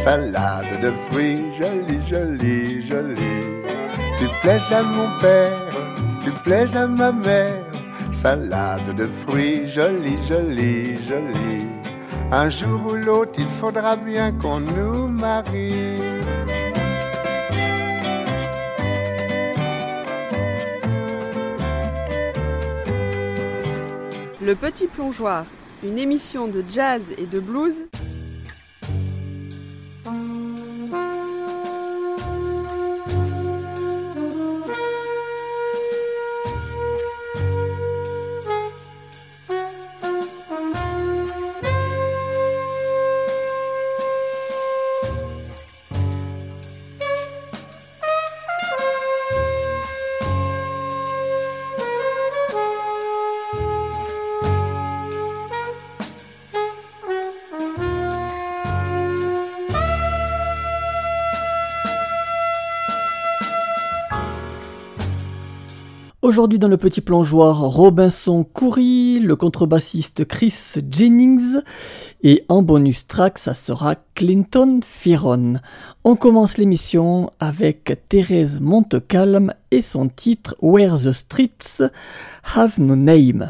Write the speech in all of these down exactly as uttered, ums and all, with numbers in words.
salade de fruits, jolie, jolie, jolie. Tu plais à mon père, tu plais à ma mère, salade de fruits, jolie, jolie, jolie. Un jour ou l'autre, il faudra bien qu'on nous marie. Le Petit Plongeoir, une émission de jazz et de blues. Aujourd'hui dans le Petit Plongeoir, Robinson Coury, le contrebassiste Chris Jennings et en bonus track, ça sera Clinton Fearon. On commence l'émission avec Thérèse Montecalm et son titre Where the Streets Have No Name.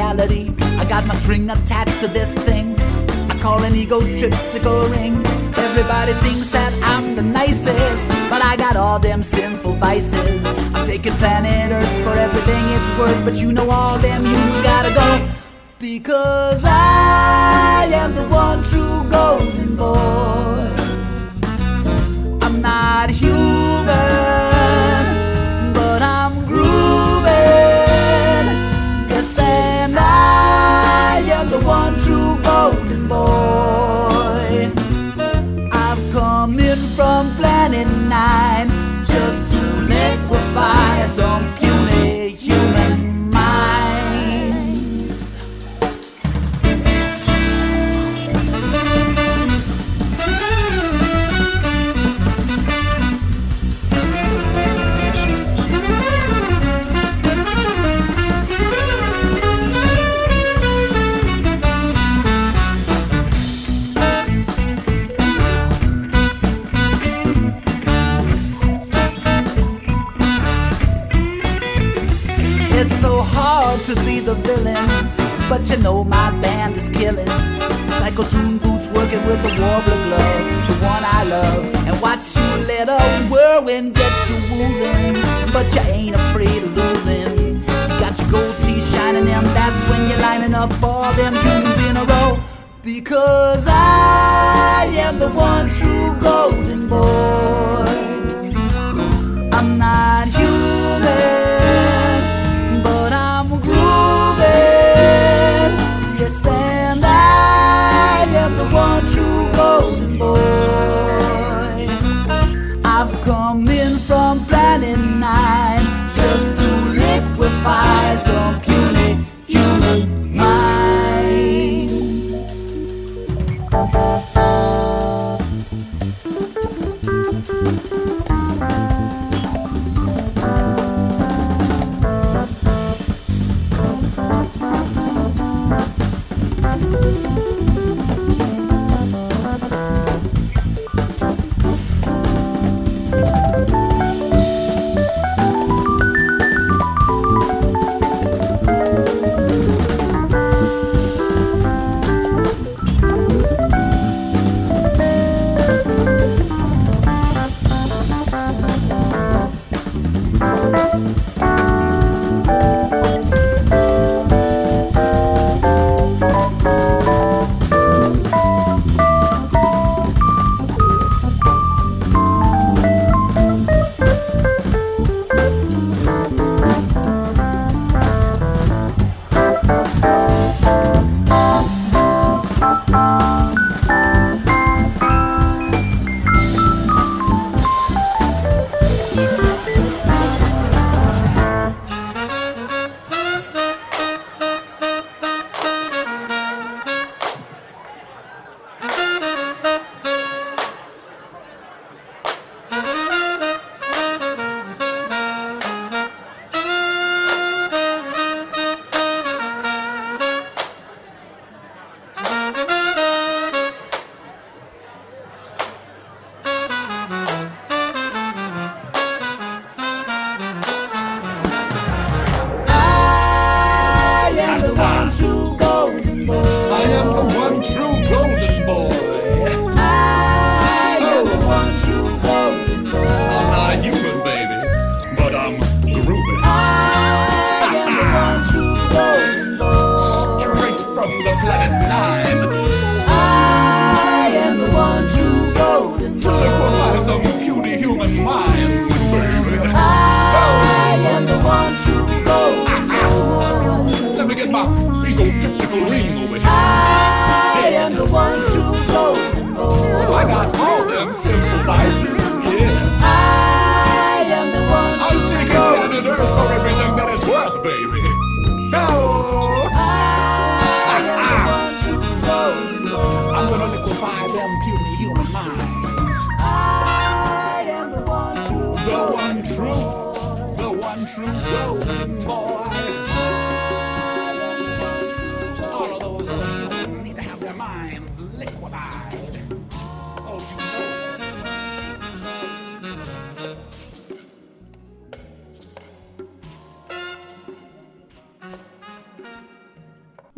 reality. I got my string attached to this thing I call an ego-triptical ring. Everybody thinks that I'm the nicest, but I got all them sinful vices. I'm taking planet Earth for everything it's worth, but you know all them humans gotta go. Because I am the one true golden boy. I'm not human, but I'm grooving. Yes, and I am the one true golden boy. I've come in from planet nine just to liquefy some puny human minds. It's so hard to be the villain, but you know my band is killing. Cycle-tune boots working with the Warbler glove, the one I love. And watch you let a whirlwind get you woozing, but you ain't afraid of losing. You got your gold teeth shining and that's when you're lining up all them humans in a row. Because I am the one true golden boy. I'm not human, but I'm grooving. Yes, and I am the one true golden boy. I've come in from planet nine just to liquefy some puny human minds.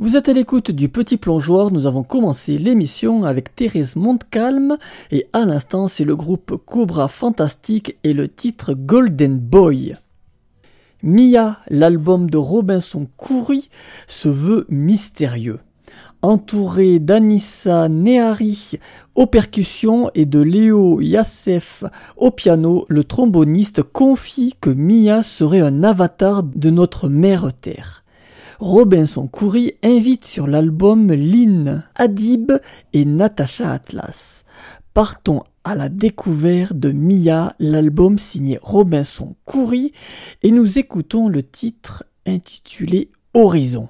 Vous êtes à l'écoute du Petit Plongeoir, nous avons commencé l'émission avec Thérèse Montcalm et à l'instant c'est le groupe Cobra Fantastic et le titre Golden Boy. Mia, l'album de Robinson Khoury, se veut mystérieux. Entouré d'Anissa Nehari aux percussions et de Léo Yassef au piano, le tromboniste confie que Mia serait un avatar de notre mère Terre. Robinson Khoury invite sur l'album Lynn Hadib et Natacha Atlas. Partons à la découverte de Mia, l'album signé Robinson Khoury, et nous écoutons le titre intitulé Horizon.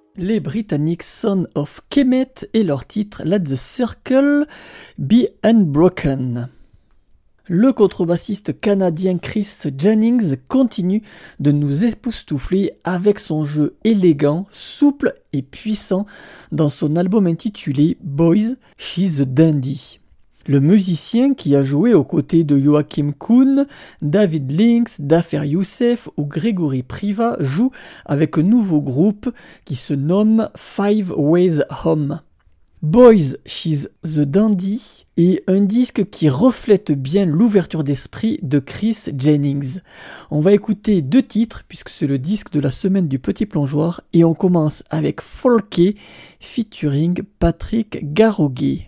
les Britanniques Son of Kemet et leur titre Let the Circle Be Unbroken. Le contrebassiste canadien Chris Jennings continue de nous époustoufler avec son jeu élégant, souple et puissant dans son album intitulé Boys, She's a Dandy. Le musicien qui a joué aux côtés de Joachim Kuhn, David Lynx, Dafer Youssef ou Grégory Priva joue avec un nouveau groupe qui se nomme Five Ways Home. Boys, She's the Dandy est un disque qui reflète bien l'ouverture d'esprit de Chris Jennings. On va écouter deux titres puisque c'est le disque de la semaine du Petit Plongeoir et on commence avec Folké featuring Patrick Garoguet.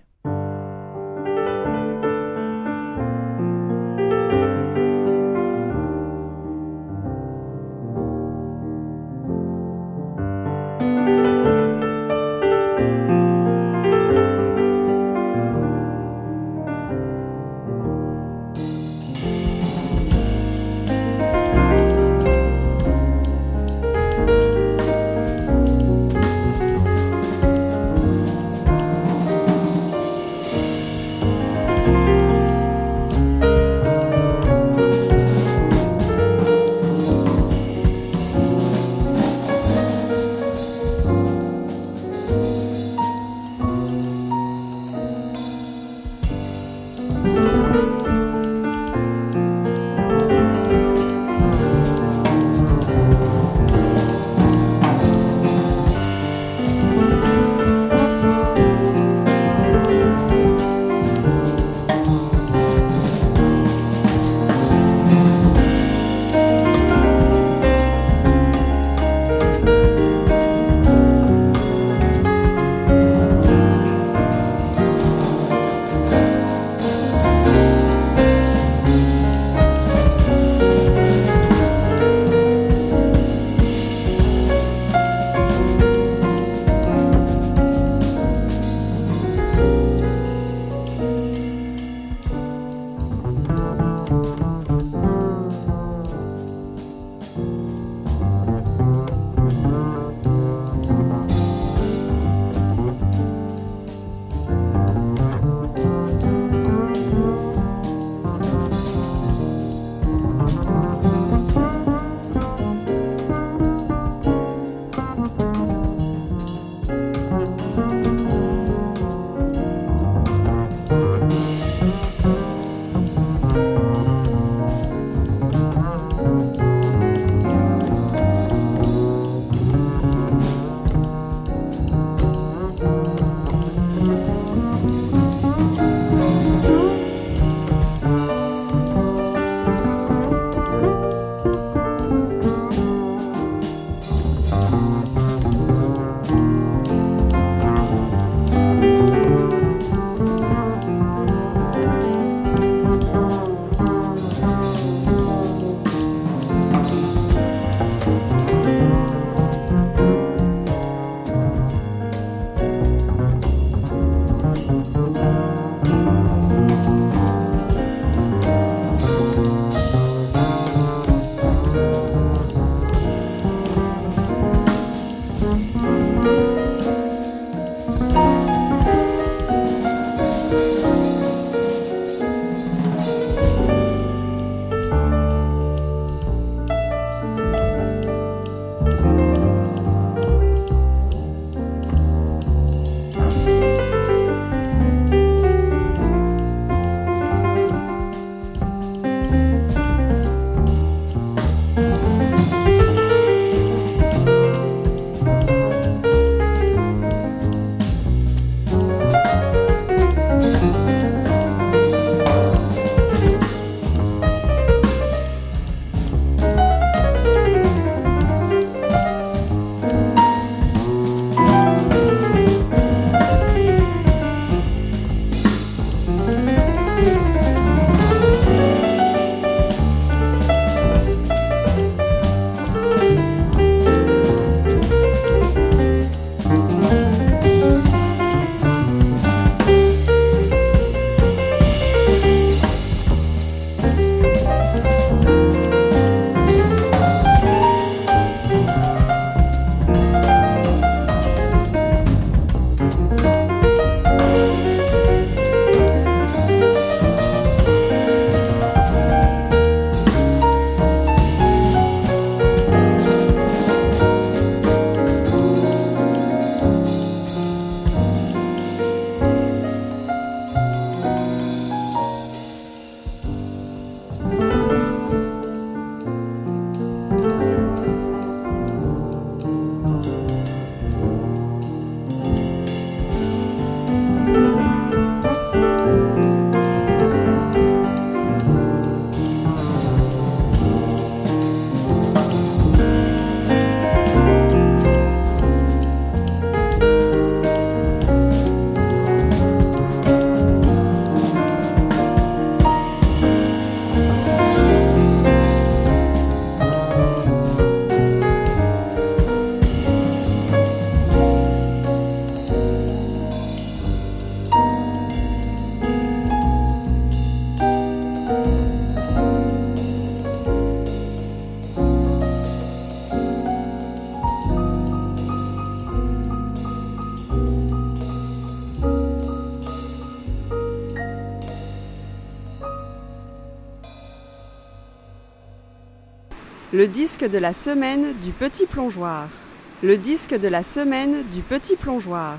Le disque de la semaine du petit plongeoir. Le disque de la semaine du petit plongeoir.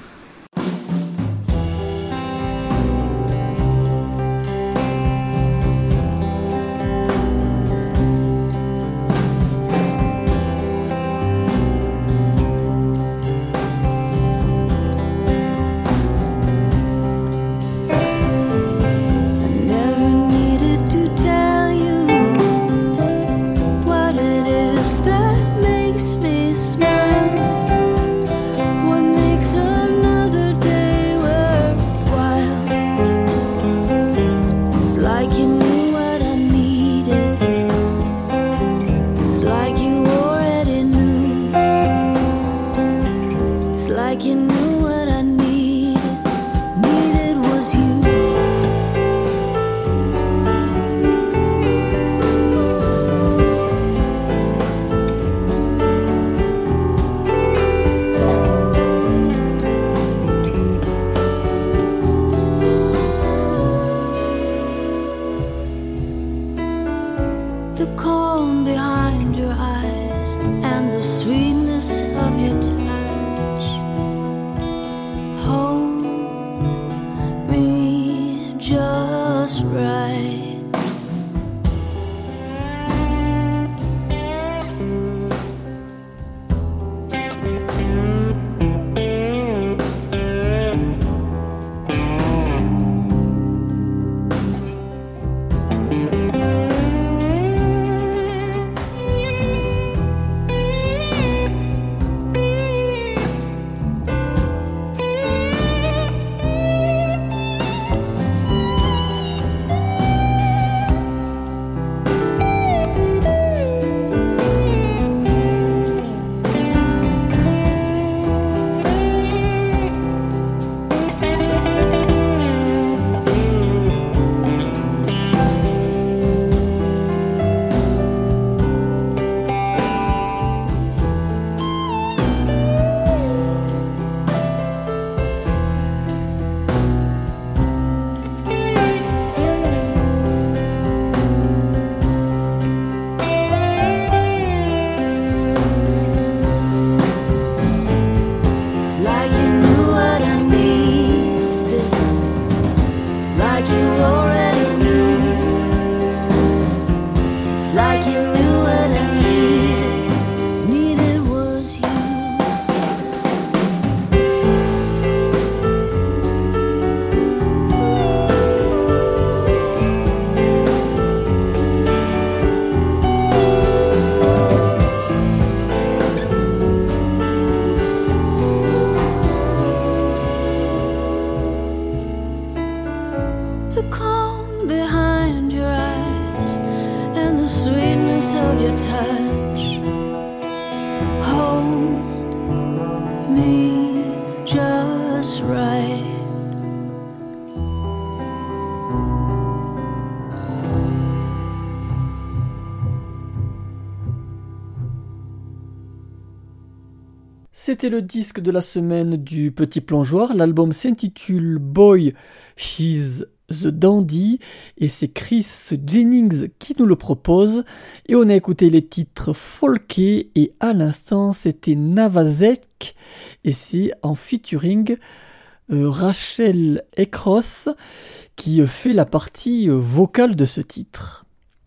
C'était le disque de la semaine du Petit Plongeoir. L'album s'intitule Boy, She's the Dandy et c'est Chris Jennings qui nous le propose. Et on a écouté les titres Folké et à l'instant c'était Navazek et c'est en featuring euh, Rachel Ekros qui fait la partie vocale de ce titre.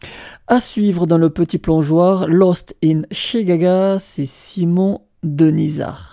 À suivre dans le Petit Plongeoir, Lost in Chegaga, c'est Simon Denizard.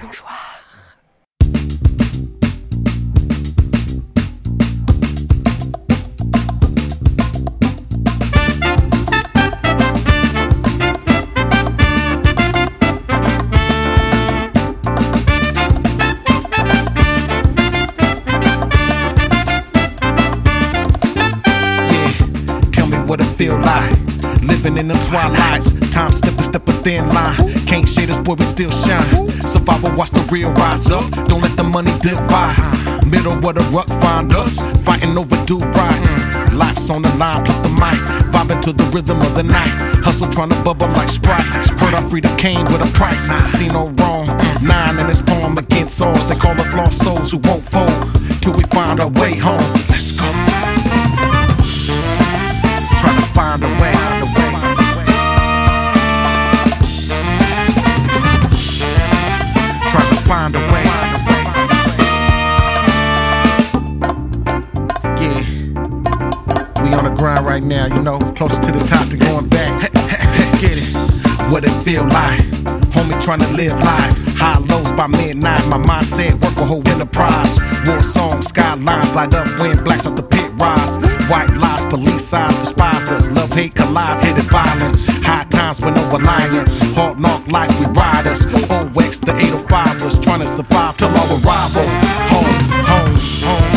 plongeoir. What it feel like, living in the twilights. Time step a step a thin line. Can't shade us, boy, we still shine. Survival, watch the real rise up. Don't let the money divide. Middle of the ruck find us, fighting overdue rights. Life's on the line, plus the mic, vibing to the rhythm of the night. Hustle trying to bubble like Sprite. Heard I freed a cane with a price. See no wrong. Nine in his palm against ours. They call us lost souls who won't fold till we find our way home. Let's go. Trying to find a way, find a way. Trying to find a way. Yeah, we on the grind right now, you know, closer to the top than going back. Get it, what it feel like. Homie trying to live life. High lows by midnight, my mindset work a whole enterprise. War song, skylines light up when blacks up the pit rise. White lies, police signs, despise us. Love, hate, collides, hidden violence. High times with no alliance. Hard knock life, we riders. O X, the eight oh five was trying to survive till our arrival. Home, home, home.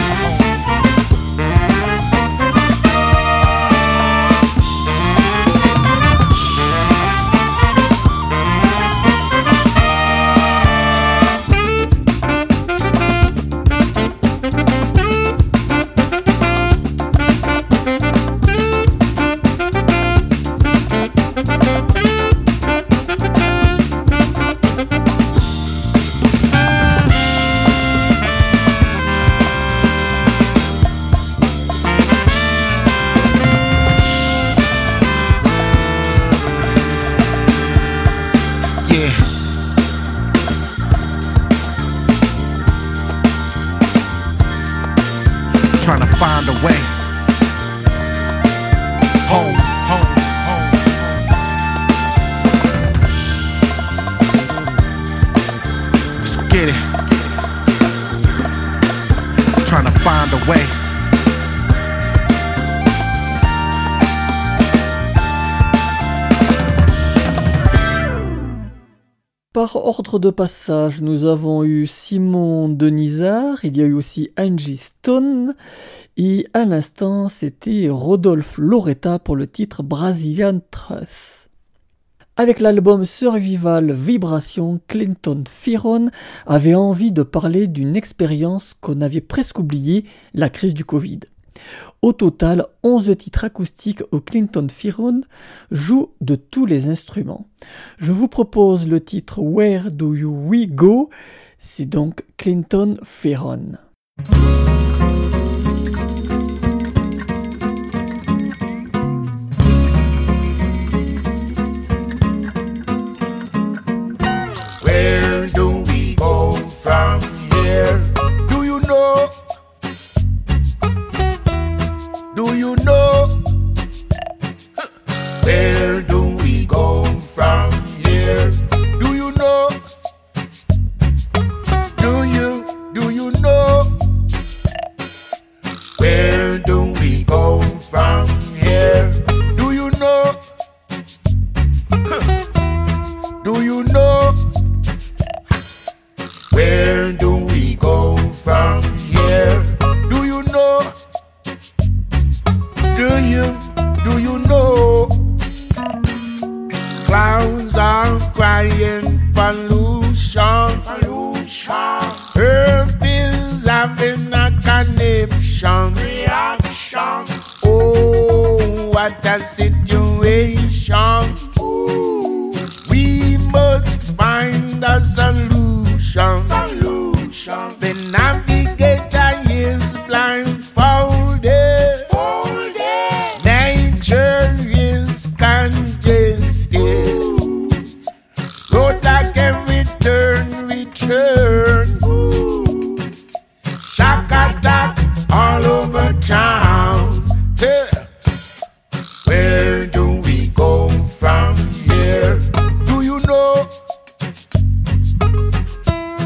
Trying to find a way home, home, home. Let's get it. Trying to find a way. Par ordre de passage, nous avons eu Simon Denisard, il y a eu aussi Angie Stone, et à l'instant, c'était Rodolphe Loretta pour le titre Brazilian Truth. Avec l'album Survival Vibration, Clinton Fearon avait envie de parler d'une expérience qu'on avait presque oubliée, la crise du Covid. Au total, onze titres acoustiques où Clinton Fearon joue de tous les instruments. Je vous propose le titre Where Do You We Go? C'est donc Clinton Fearon. Where do we go from here? Do you know? Do you know? Where do we go from here? Do you know? Do you, do you know? Where do we go from here? Do you know? Do you know? Where do we go from here? Do you know? Do you, do you know? Clowns are crying pollution, pollution. Earth is having a conniption, reaction. Oh, what a situation. Ooh. We must find a solution, solution. The navigator is blindfolded. Nature is congested. Ooh. Road like every turn, return. Ooh. Shock attack all over town. Yeah. Where do we go from here? Do you know?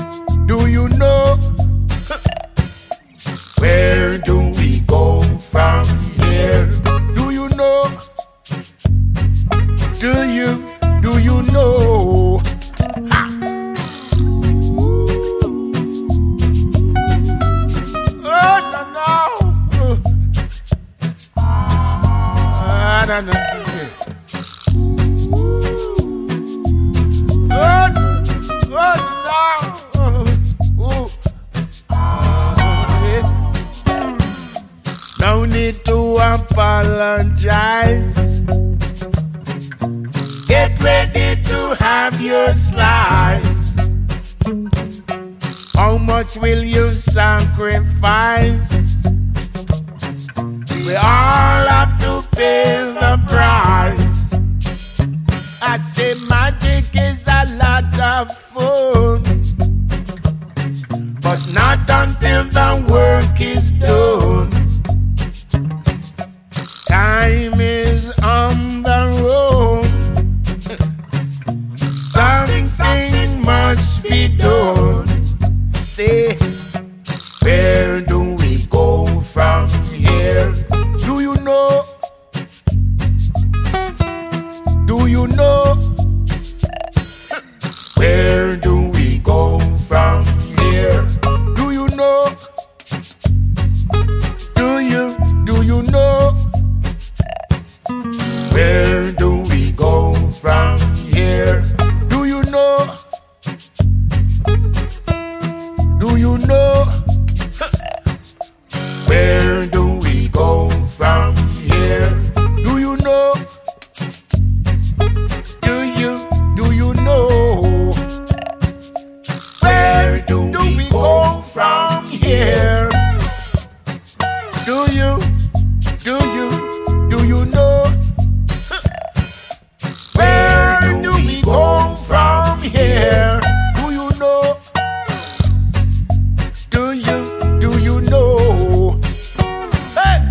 na na. Oh, oh no. Oh, oh, yeah. No need to apologize. Get ready to have your slice. How much will you sacrifice? We all have to pay the price. I say magic is a lot of fun, but not until the work is done. Time is on the road. Something must be done. Say, where do we go from here? Do you know? Do you know? Where do we go from here? Do you know? Do you, do you know? Where do we go from here? Do you know? Do you know? Where do we go from here? Do you know? Do you, do you know? Where do, do we, we go from here? Do you, do you, do you know? Where do we go from here? Do you know? Do you, do you know? Hey!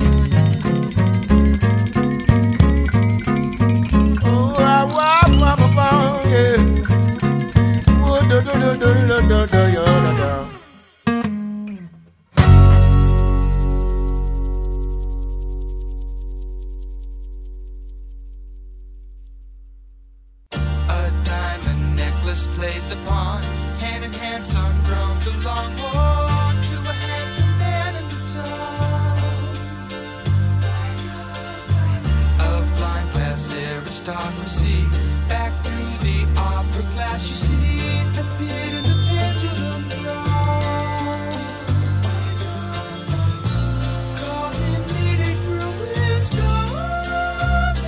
Oh, ah, wah, wah, wah, wah, yeah. Oh, do, do, do, do, do, do, do, yeah, da, da. Played the pawn, hand in hand, son roamed a long walk to a handsome man in the town. Of blind class aristocracy, back through the opera class, you see, appeared in the pendulum dawn. Called in needed ruin stone.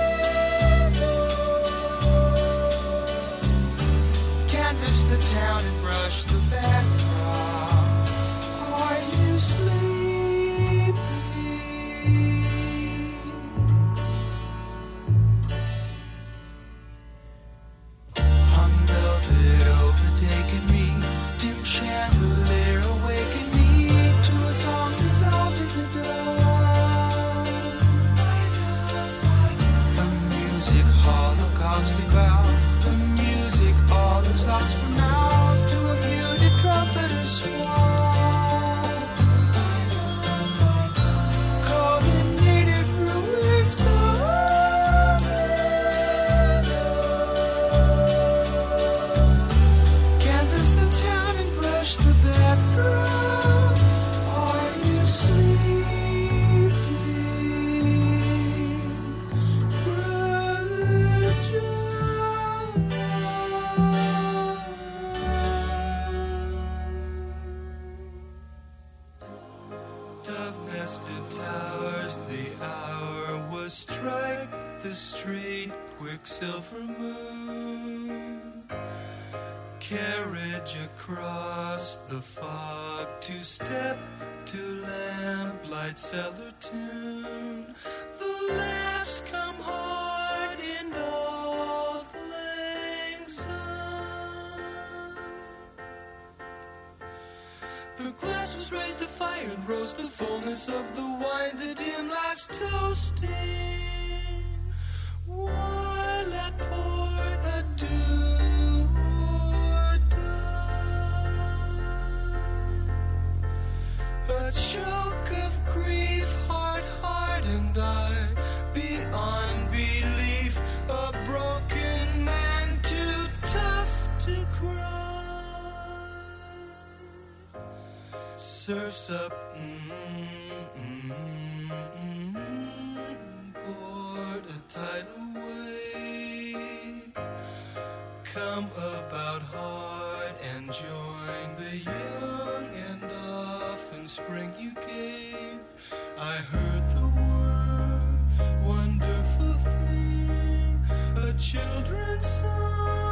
Canvas the town and brush the backdrop. Are you sleeping? Hung velvet overtaken me, dim chandelier awakened me to a song dissolved in the dawn. The music holocaust we bow. The music all is lost from now to a muted trumpeter swan. Called in native ruins down. Canvas the town and brush the background. Are you sleeping? Brother John. Dove-nested towers, the hour was strike the straight quicksilver moon. Carriage across the fog, two-step to lamplight cellar tune. The laughs come hard in Auld Lang Syne. The glass was raised to fire and rose the fullness of the wine, the dim last toasting. While at port adieu or die. A choke of grief, heart hardened I, beyond belief, a broken man too tough to cry. Surf's up, mm, mm, mm, boy. tidal wave. Come about hard and join the young, and often spring you gave. I heard the word, wonderful thing, a children's song.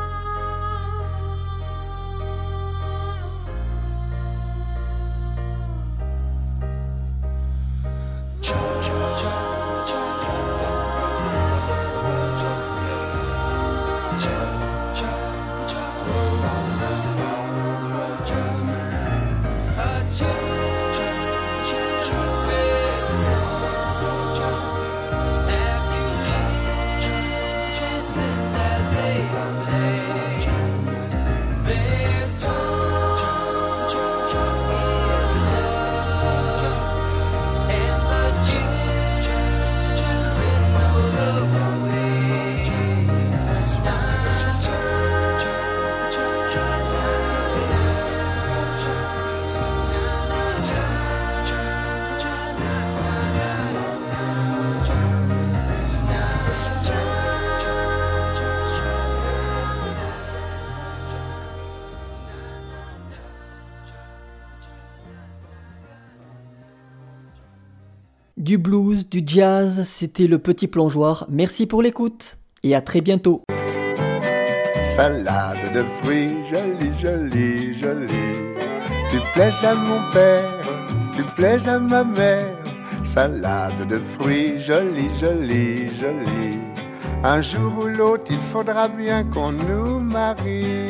Du blues, du jazz, c'était le Petit Plongeoir. Merci pour l'écoute et à très bientôt. Salade de fruits, jolie, jolie, jolie. Tu plais à mon père, tu plais à ma mère. Salade de fruits, jolie, jolie, jolie. Un jour ou l'autre, il faudra bien qu'on nous marie.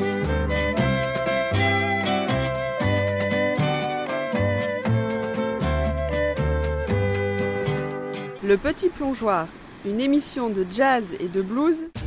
Le Petit Plongeoir, une émission de jazz et de blues